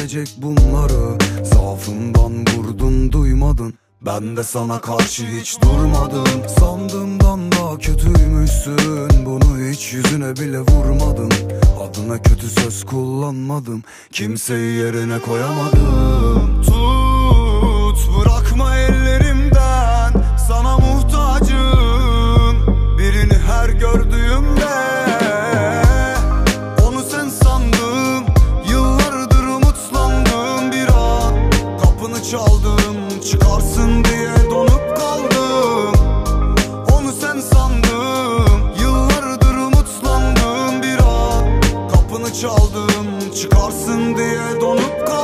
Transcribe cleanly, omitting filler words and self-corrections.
gelecek bunları. Zaafından vurdun duymadın, ben de sana karşı hiç durmadım. Sandığımdan daha kötüymüşsün, bunu hiç yüzüne bile vurmadım. Adına kötü söz kullanmadım, kimseyi yerine koyamadım. Tut, bırakma ellerimden, sana muhtacım. Birini her gördüğümde onu sen sandım. Yıllardır umutlandım, bir an kapını çaldım. Çıkarsın diye donup kaldım, onu sen sandım. Yıllardır umutlandım, bir an kapını çaldım. Çıkarsın diye donup kaldım.